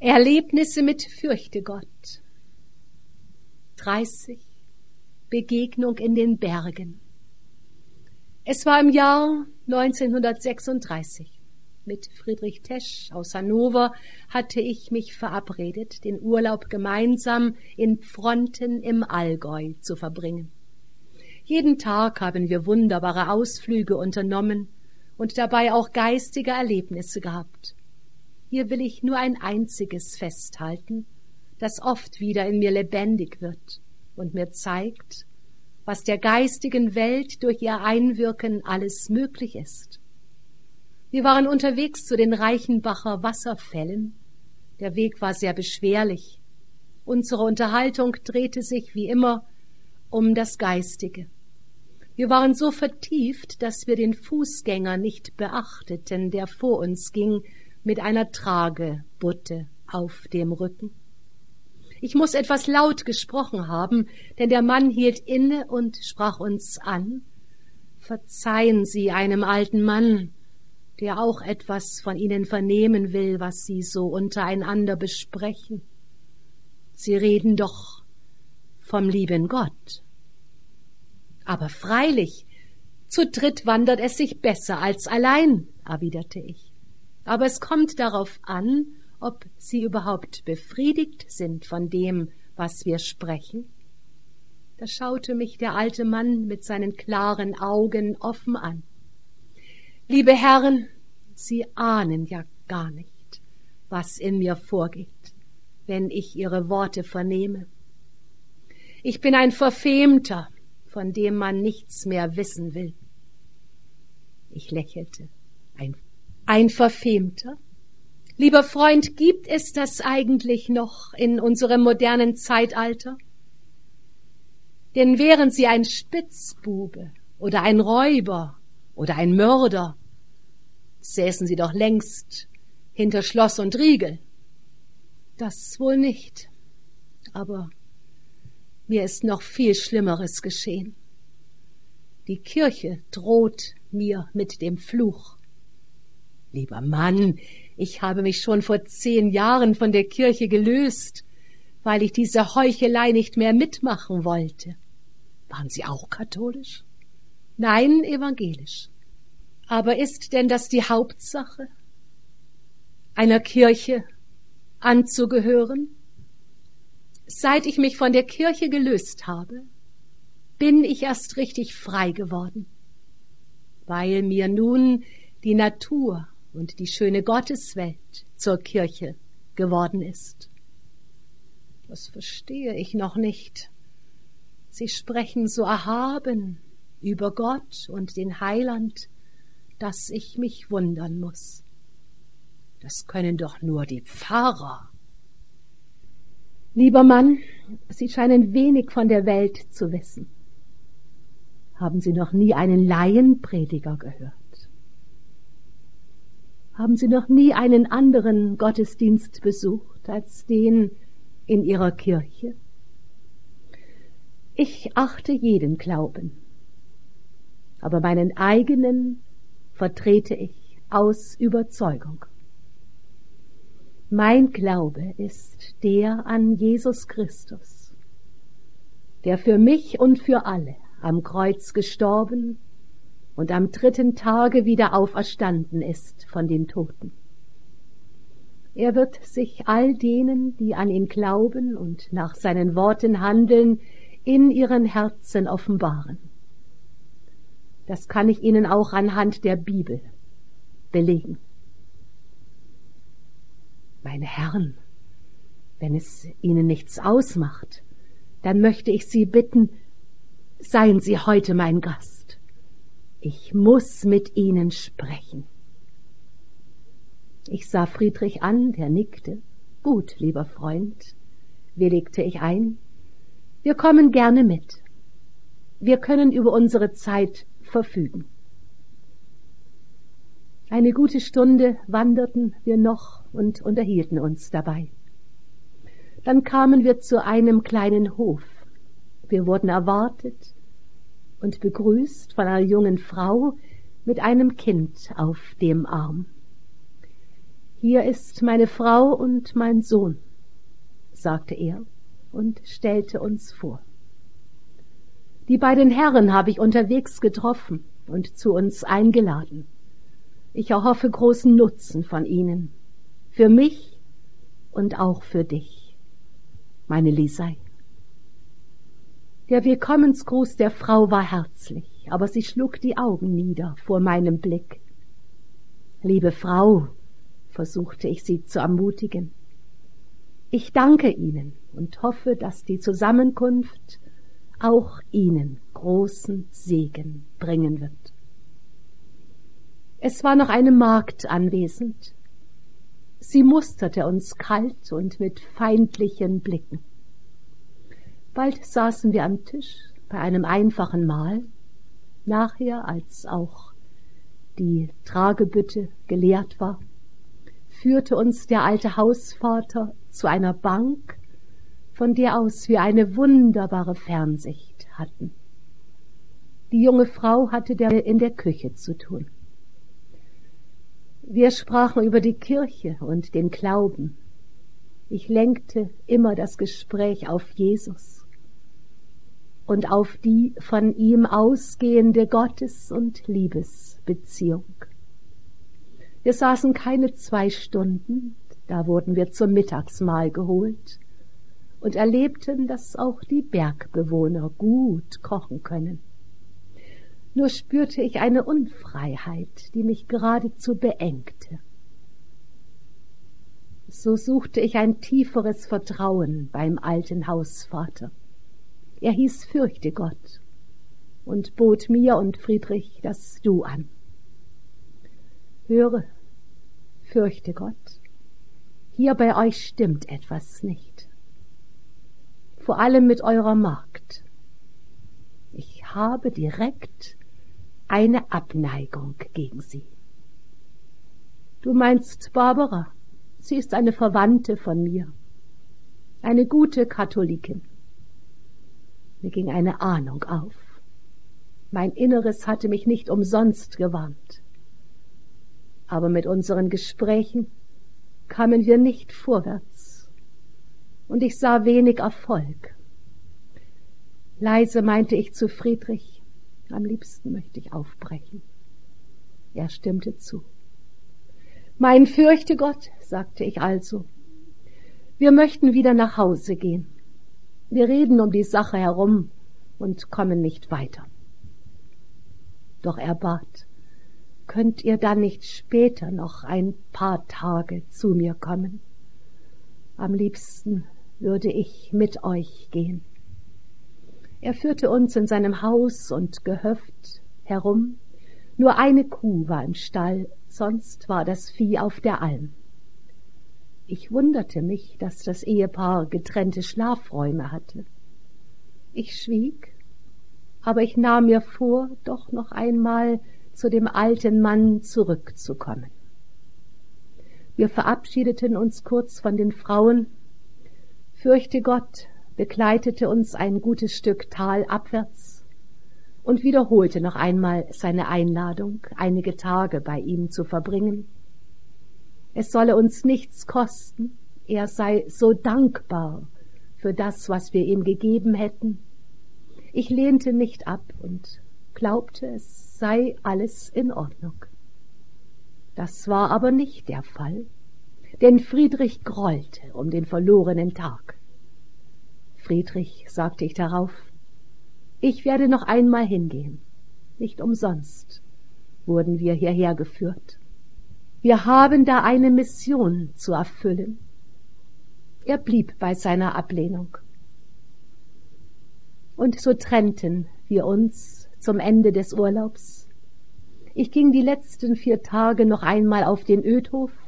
Erlebnisse mit Fürchtegott. 30. Begegnung in den Bergen. Es war im Jahr 1936. Mit Friedrich Tesch aus Hannover hatte ich mich verabredet, den Urlaub gemeinsam in Pfronten im Allgäu zu verbringen. Jeden Tag haben wir wunderbare Ausflüge unternommen und dabei auch geistige Erlebnisse gehabt. Hier will ich nur ein einziges festhalten, das oft wieder in mir lebendig wird und mir zeigt, was der geistigen Welt durch ihr Einwirken alles möglich ist. Wir waren unterwegs zu den Reichenbacher Wasserfällen. Der Weg war sehr beschwerlich. Unsere Unterhaltung drehte sich wie immer um das Geistige. Wir waren so vertieft, dass wir den Fußgänger nicht beachteten, der vor uns ging, mit einer Tragebutte auf dem Rücken. Ich muß etwas laut gesprochen haben, denn der Mann hielt inne und sprach uns an. Verzeihen Sie einem alten Mann, der auch etwas von Ihnen vernehmen will, was Sie so untereinander besprechen. Sie reden doch vom lieben Gott. Aber freilich, zu dritt wandert es sich besser als allein, erwiderte ich. Aber es kommt darauf an, ob Sie überhaupt befriedigt sind von dem, was wir sprechen. Da schaute mich der alte Mann mit seinen klaren Augen offen an. Liebe Herren, Sie ahnen ja gar nicht, was in mir vorgeht, wenn ich Ihre Worte vernehme. Ich bin ein Verfemter, von dem man nichts mehr wissen will. Ich lächelte. Ein Verfemter? Lieber Freund, gibt es das eigentlich noch in unserem modernen Zeitalter? Denn wären Sie ein Spitzbube oder ein Räuber oder ein Mörder, säßen Sie doch längst hinter Schloss und Riegel. Das wohl nicht, aber mir ist noch viel Schlimmeres geschehen. Die Kirche droht mir mit dem Fluch. Lieber Mann, ich habe mich schon vor 10 Jahren von der Kirche gelöst, weil ich diese Heuchelei nicht mehr mitmachen wollte. Waren Sie auch katholisch? Nein, evangelisch. Aber ist denn das die Hauptsache, einer Kirche anzugehören? Seit ich mich von der Kirche gelöst habe, bin ich erst richtig frei geworden, weil mir nun die Natur und die schöne Gotteswelt zur Kirche geworden ist. Das verstehe ich noch nicht. Sie sprechen so erhaben über Gott und den Heiland, dass ich mich wundern muß. Das können doch nur die Pfarrer. Lieber Mann, Sie scheinen wenig von der Welt zu wissen. Haben Sie noch nie einen Laienprediger gehört? Haben Sie noch nie einen anderen Gottesdienst besucht als den in Ihrer Kirche? Ich achte jeden Glauben, aber meinen eigenen vertrete ich aus Überzeugung. Mein Glaube ist der an Jesus Christus, der für mich und für alle am Kreuz gestorben und am 3. Tage wieder auferstanden ist von den Toten. Er wird sich all denen, die an ihn glauben und nach seinen Worten handeln, in ihren Herzen offenbaren. Das kann ich Ihnen auch anhand der Bibel belegen. Meine Herren, wenn es Ihnen nichts ausmacht, dann möchte ich Sie bitten, seien Sie heute mein Gast. Ich muß mit Ihnen sprechen. Ich sah Friedrich an, der nickte. Gut, lieber Freund, willigte ich ein. Wir kommen gerne mit. Wir können über unsere Zeit verfügen. Eine gute Stunde wanderten wir noch und unterhielten uns dabei. Dann kamen wir zu einem kleinen Hof. Wir wurden erwartet und begrüßt von einer jungen Frau mit einem Kind auf dem Arm. »Hier ist meine Frau und mein Sohn«, sagte er und stellte uns vor. »Die beiden Herren habe ich unterwegs getroffen und zu uns eingeladen. Ich erhoffe großen Nutzen von ihnen, für mich und auch für dich, meine Lisei.« Der Willkommensgruß der Frau war herzlich, aber sie schlug die Augen nieder vor meinem Blick. »Liebe Frau«, versuchte ich sie zu ermutigen, »ich danke Ihnen und hoffe, dass die Zusammenkunft auch Ihnen großen Segen bringen wird.« Es war noch eine Magd anwesend. Sie musterte uns kalt und mit feindlichen Blicken. Bald saßen wir am Tisch bei einem einfachen Mahl. Nachher, als auch die Tragebütte geleert war, führte uns der alte Hausvater zu einer Bank, von der aus wir eine wunderbare Fernsicht hatten. Die junge Frau hatte in der Küche zu tun. Wir sprachen über die Kirche und den Glauben. Ich lenkte immer das Gespräch auf Jesus und auf die von ihm ausgehende Gottes- und Liebesbeziehung. Wir saßen keine 2 Stunden, da wurden wir zum Mittagsmahl geholt und erlebten, dass auch die Bergbewohner gut kochen können. Nur spürte ich eine Unfreiheit, die mich geradezu beengte. So suchte ich ein tieferes Vertrauen beim alten Hausvater. Er hieß Fürchte Gott und bot mir und Friedrich das Du an. »Höre, fürchte Gott, hier bei euch stimmt etwas nicht. Vor allem mit eurer Magd. Ich habe direkt eine Abneigung gegen sie. Du meinst Barbara, sie ist eine Verwandte von mir, eine gute Katholikin.« Mir ging eine Ahnung auf. Mein Inneres hatte mich nicht umsonst gewarnt. Aber mit unseren Gesprächen kamen wir nicht vorwärts, und ich sah wenig Erfolg. Leise meinte ich zu Friedrich, am liebsten möchte ich aufbrechen. Er stimmte zu. »Mein Fürchte Gott«, sagte ich also, »wir möchten wieder nach Hause gehen. Wir reden um die Sache herum und kommen nicht weiter.« Doch er bat, »Könnt ihr dann nicht später noch ein paar Tage zu mir kommen? Am liebsten würde ich mit euch gehen.« Er führte uns in seinem Haus und Gehöft herum. Nur eine Kuh war im Stall, sonst war das Vieh auf der Alm. Ich wunderte mich, dass das Ehepaar getrennte Schlafräume hatte. Ich schwieg, aber ich nahm mir vor, doch noch einmal zu dem alten Mann zurückzukommen. Wir verabschiedeten uns kurz von den Frauen. Fürchte Gott begleitete uns ein gutes Stück Tal abwärts und wiederholte noch einmal seine Einladung, einige Tage bei ihm zu verbringen. Es solle uns nichts kosten, er sei so dankbar für das, was wir ihm gegeben hätten. Ich lehnte nicht ab und glaubte, es sei alles in Ordnung. Das war aber nicht der Fall, denn Friedrich grollte um den verlorenen Tag. »Friedrich«, sagte ich darauf, »ich werde noch einmal hingehen. Nicht umsonst wurden wir hierher geführt. Wir haben da eine Mission zu erfüllen.« Er blieb bei seiner Ablehnung. Und so trennten wir uns zum Ende des Urlaubs. Ich ging die letzten 4 Tage noch einmal auf den Ödhof